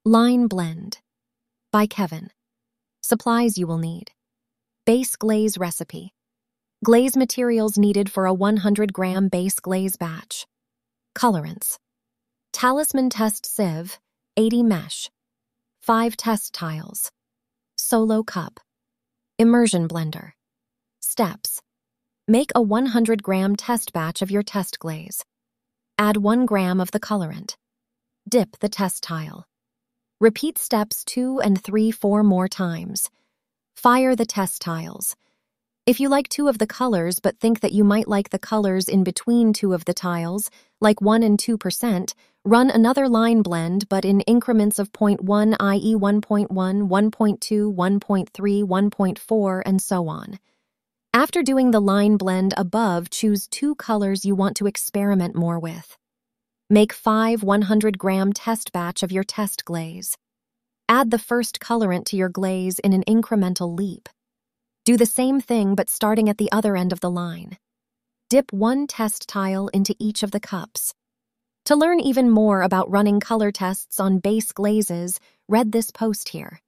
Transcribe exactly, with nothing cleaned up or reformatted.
Line Blend by Kevin. Supplies you will need. Base glaze recipe. Glaze materials needed for a one hundred gram base glaze batch. Colorants. Talisman test sieve, eighty mesh. five test tiles. Solo cup. Immersion blender. Steps. Make a one hundred gram test batch of your test glaze. Add one gram of the colorant. Dip the test tile. Repeat steps two and three four more times. Fire the test tiles. If you like two of the colors but think that you might like the colors in between two of the tiles, like one and two percent, run another line blend but in increments of zero point one, that is one point one, one point two, one point three, one point four, and so on. After doing the line blend above, choose two colors you want to experiment more with. Make five one hundred gram test batch of your test glaze. Add the first colorant to your glaze in an incremental leap. Do the same thing but starting at the other end of the line. Dip one test tile into each of the cups. To learn even more about running color tests on base glazes, read this post here.